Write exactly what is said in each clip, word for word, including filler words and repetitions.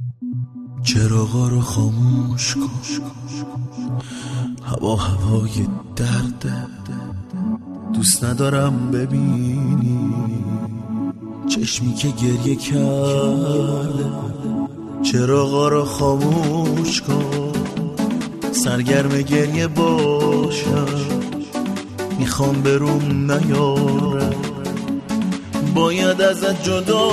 چراغا رو خاموش کن، هوا هوای درده، دوست ندارم ببینی چشمی که گریه کرده. چراغا رو خاموش کن، سرگرم گریه باشم، میخوام بروم نیارم، باید ازت جدا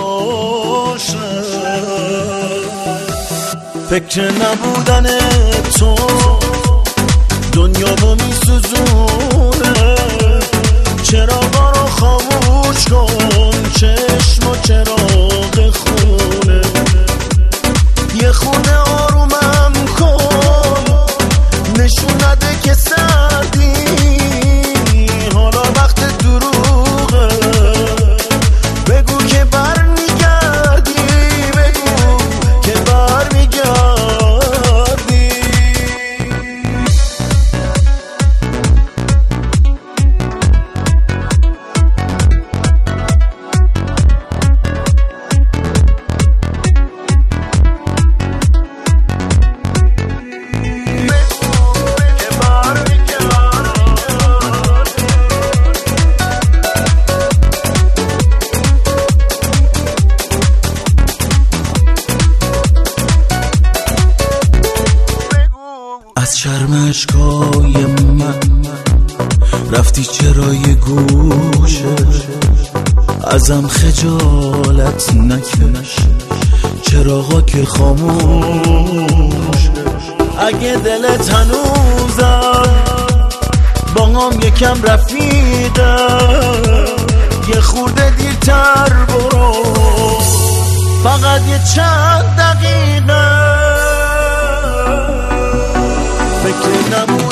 شم. فکر نبودن تو دنیا رو میسوزونه، چراغا رو خاموش کن، چشم و چراغ خونه، یه خونه آرومم کن، نشون نده که سردی، حالا وقت دروغه، بگو که برمیگردی، بگو که برمیگردی. از شرم اشکای من رفتی چرا یه گوشه، ازم خجالت نکش، چراغا که خاموش. اگه دلت هنوزم با هم یکم رفیقه، یه خورده دیرتر برو، فقط یه چند دقیقه. فکر نبود